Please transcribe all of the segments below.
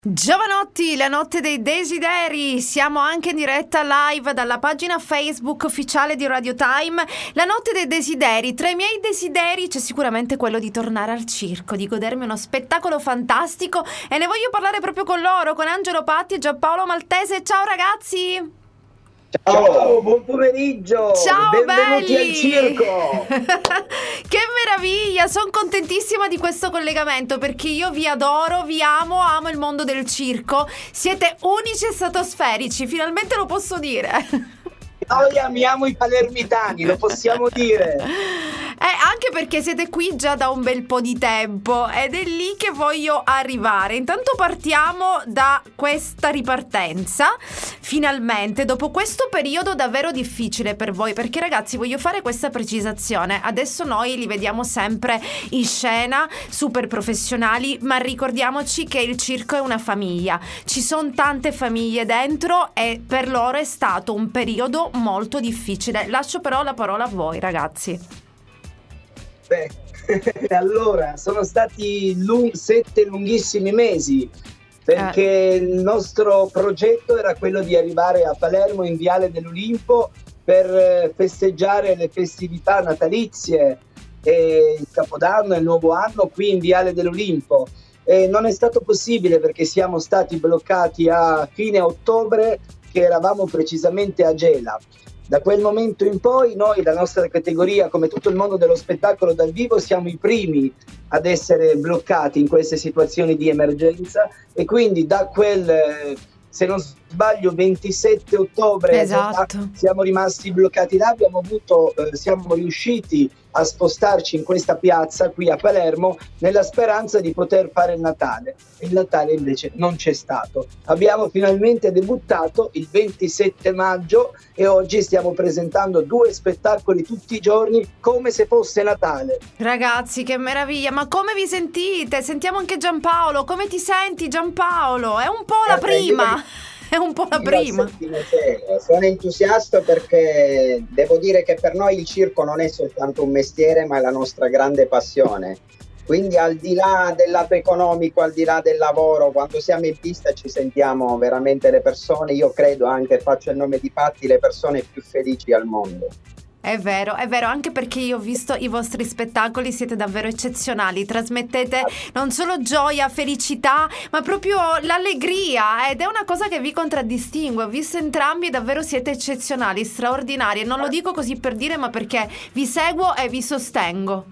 Giovanotti, la notte dei desideri, siamo anche in diretta live dalla pagina Facebook ufficiale di Radio Time. La notte dei desideri, tra i miei desideri c'è sicuramente quello di tornare al circo, di godermi uno spettacolo fantastico e ne voglio parlare proprio con loro, con Angelo Patti e Giampaolo Maltese. Ciao ragazzi! Ciao, buon pomeriggio! Ciao, benvenuti belli! al circo! Che meraviglia! Sono contentissima di questo collegamento perché io vi adoro, vi amo il mondo del circo. Siete unici e stratosferici, finalmente lo posso dire. Noi amiamo i palermitani, lo possiamo dire. Anche perché siete qui già da un bel po' di tempo ed è lì che voglio arrivare. Intanto partiamo da questa ripartenza, finalmente, dopo questo periodo davvero difficile per voi, perché ragazzi voglio fare questa precisazione. Adesso noi li vediamo sempre in scena, super professionali, ma ricordiamoci che il circo è una famiglia. Ci sono tante famiglie dentro e per loro è stato un periodo molto difficile. Lascio però la parola a voi ragazzi. Allora, sono stati 7 lunghissimi mesi, perché il nostro progetto era quello di arrivare a Palermo in Viale dell'Olimpo per festeggiare le festività natalizie e il Capodanno e il Nuovo Anno qui in Viale dell'Olimpo. E non è stato possibile perché siamo stati bloccati a fine ottobre, che eravamo precisamente a Gela. Da quel momento in poi noi, la nostra categoria, come tutto il mondo dello spettacolo dal vivo, siamo i primi ad essere bloccati in queste situazioni di emergenza e quindi da quel, se non sbaglio, 27 ottobre esatto, siamo rimasti bloccati là, siamo riusciti a spostarci in questa piazza qui a Palermo nella speranza di poter fare il Natale. Il Natale invece non c'è stato. Abbiamo finalmente debuttato il 27 maggio e oggi stiamo presentando 2 spettacoli tutti i giorni come se fosse Natale. Ragazzi, che meraviglia, ma come vi sentite? Sentiamo anche Giampaolo, come ti senti Giampaolo? È un po' la prima. È un po' la prima. Sono entusiasta perché devo dire che per noi il circo non è soltanto un mestiere, ma è la nostra grande passione. Quindi al di là del lato economico, al di là del lavoro, quando siamo in pista ci sentiamo veramente le persone, io credo anche, faccio il nome di Patti, le persone più felici al mondo. È vero, anche perché io ho visto i vostri spettacoli, siete davvero eccezionali, trasmettete non solo gioia, felicità, ma proprio l'allegria ed è una cosa che vi contraddistingue. Ho visto entrambi e davvero siete eccezionali, straordinari, e non lo dico così per dire, ma perché vi seguo e vi sostengo.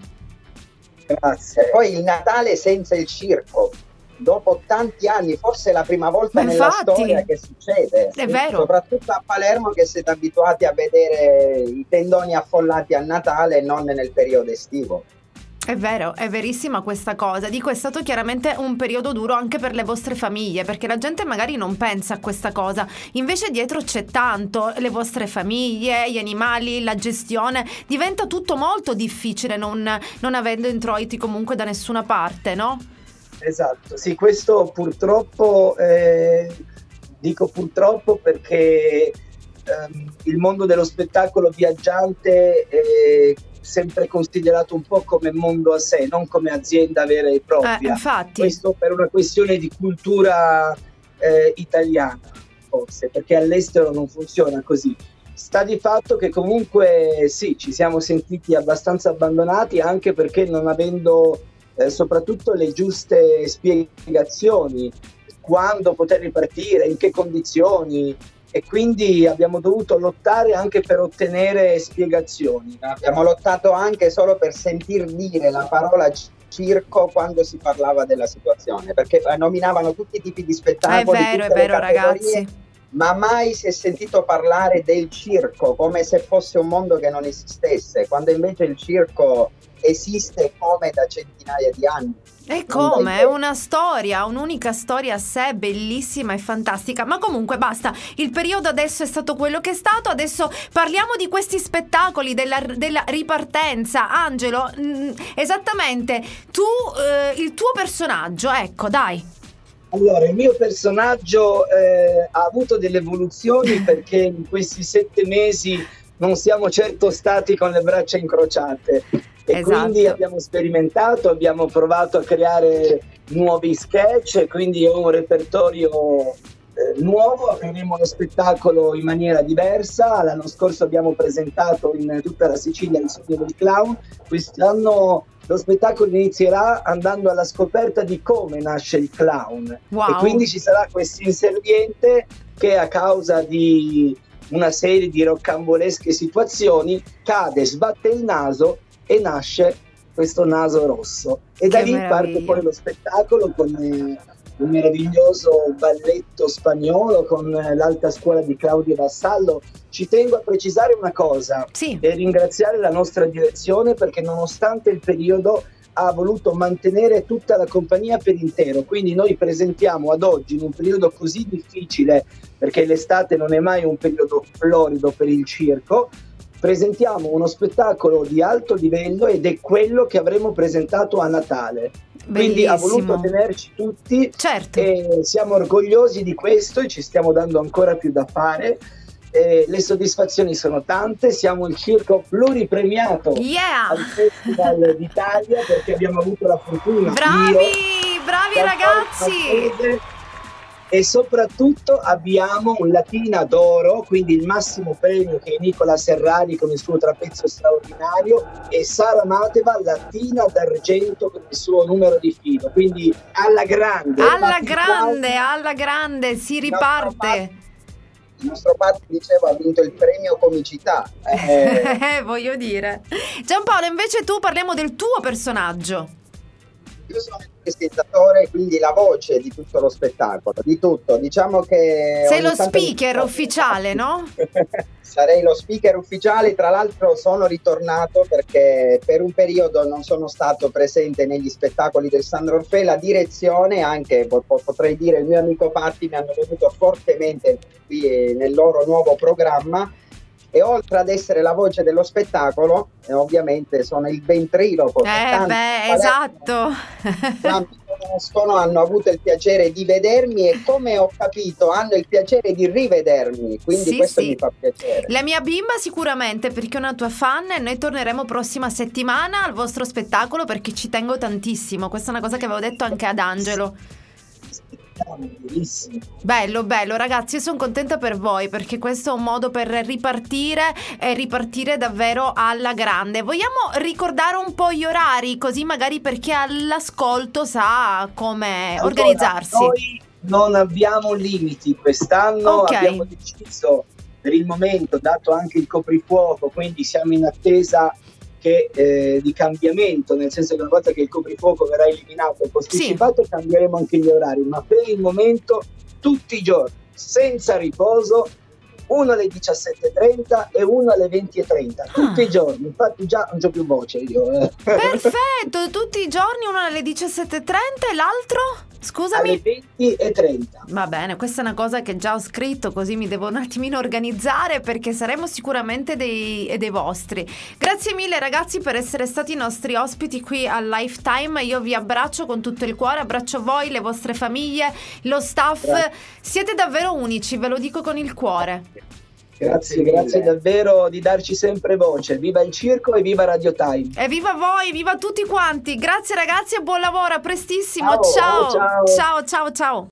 Grazie. Poi il Natale senza il circo, dopo tanti anni, forse è la prima volta nella storia che succede. È vero. Soprattutto a Palermo, che siete abituati a vedere i tendoni affollati a Natale e non nel periodo estivo. È vero, è verissima questa cosa. Dico, è stato chiaramente un periodo duro anche per le vostre famiglie, perché la gente magari non pensa a questa cosa. Invece dietro c'è tanto, le vostre famiglie, gli animali, la gestione. Diventa tutto molto difficile non avendo introiti comunque da nessuna parte, no? Esatto, sì, questo purtroppo, dico purtroppo perché il mondo dello spettacolo viaggiante è sempre considerato un po' come mondo a sé, non come azienda vera e propria. Infatti. Questo per una questione di cultura italiana, forse, perché all'estero non funziona così. Sta di fatto che comunque sì, ci siamo sentiti abbastanza abbandonati, anche perché non avendo soprattutto le giuste spiegazioni, quando poter ripartire, in che condizioni, e quindi abbiamo dovuto lottare anche per ottenere spiegazioni. Abbiamo lottato anche solo per sentir dire la parola circo quando si parlava della situazione, perché nominavano tutti i tipi di spettacoli. È vero ragazzi. Ma mai si è sentito parlare del circo come se fosse un mondo che non esistesse, quando invece il circo esiste come da centinaia di anni. E come? È una storia, un'unica storia a sé, bellissima e fantastica. Ma comunque basta, il periodo adesso è stato quello che è stato. Adesso parliamo di questi spettacoli, della ripartenza. Angelo, esattamente, tu, il tuo personaggio, ecco, dai. Allora, il mio personaggio ha avuto delle evoluzioni perché in questi 7 mesi non siamo certo stati con le braccia incrociate. E quindi abbiamo sperimentato, abbiamo provato a creare nuovi sketch, quindi ho un repertorio nuovo. Apriremo lo spettacolo in maniera diversa. L'anno scorso abbiamo presentato in tutta la Sicilia il sogno del clown. Quest'anno lo spettacolo inizierà andando alla scoperta di come nasce il clown. Wow. E quindi ci sarà questo inserviente che, a causa di una serie di roccambolesche situazioni, cade, sbatte il naso e nasce questo naso rosso. E da lì parte poi lo spettacolo con un meraviglioso balletto spagnolo con l'Alta Scuola di Claudio Vassallo. Ci tengo a precisare una cosa e ringraziare la nostra direzione, perché nonostante il periodo ha voluto mantenere tutta la compagnia per intero. Quindi noi presentiamo ad oggi, in un periodo così difficile, perché l'estate non è mai un periodo florido per il circo, presentiamo uno spettacolo di alto livello, ed è quello che avremo presentato a Natale. Quindi ha voluto tenerci tutti, e siamo orgogliosi di questo e ci stiamo dando ancora più da fare. Le soddisfazioni sono tante. Siamo il circo pluripremiato al Festival d'Italia, perché abbiamo avuto la fortuna, bravi ragazzi, e soprattutto abbiamo un Latina d'oro, quindi il massimo premio, che è Nicola Serrari con il suo trapezzo straordinario, e Sara Mateva Latina d'argento con il suo numero di filo. Quindi alla grande si riparte. Il nostro padre, dicevo, ha vinto il premio comicità. Voglio dire. Giampaolo, invece tu, parliamo del tuo personaggio. Io sono il presentatore, quindi la voce di tutto lo spettacolo, di tutto. Diciamo che sei lo speaker ufficiale, no? Sarei lo speaker ufficiale. Tra l'altro sono ritornato perché per un periodo non sono stato presente negli spettacoli del Sandro Orfei. La direzione, anche potrei dire il mio amico Patti, mi hanno voluto fortemente qui nel loro nuovo programma. E oltre ad essere la voce dello spettacolo, ovviamente sono il ventriloquo. Esatto. Tanti conoscono, hanno avuto il piacere di vedermi, e come ho capito hanno il piacere di rivedermi, quindi questo mi fa piacere. La mia bimba sicuramente, perché è una tua fan, e noi torneremo prossima settimana al vostro spettacolo, perché ci tengo tantissimo. Questa è una cosa che avevo detto anche ad Angelo. Bello ragazzi, io sono contenta per voi, perché questo è un modo per ripartire, e ripartire davvero alla grande. Vogliamo ricordare un po' gli orari, così magari per chi all'ascolto sa come organizzarsi? Noi non abbiamo limiti quest'anno, abbiamo deciso per il momento, dato anche il coprifuoco, quindi siamo in attesa di cambiamento, nel senso che una volta che il coprifuoco verrà eliminato e posticipato, cambieremo anche gli orari, ma per il momento tutti i giorni, senza riposo, uno alle 17:30 e uno alle 20:30, tutti i giorni. Infatti già non c'ho più voce io. Perfetto, tutti i giorni, uno alle 17:30 e l'altro? Scusami. Alle 20:30. Va bene, questa è una cosa che già ho scritto, così mi devo un attimino organizzare, perché saremo sicuramente dei vostri. Grazie mille ragazzi per essere stati i nostri ospiti qui al Lifetime. Io vi abbraccio con tutto il cuore, abbraccio voi, le vostre famiglie, lo staff. Siete davvero unici, ve lo dico con il cuore. Grazie davvero di darci sempre voce. Viva il circo e viva Radio Time. E viva voi, viva tutti quanti. Grazie ragazzi e buon lavoro, a prestissimo. Ciao.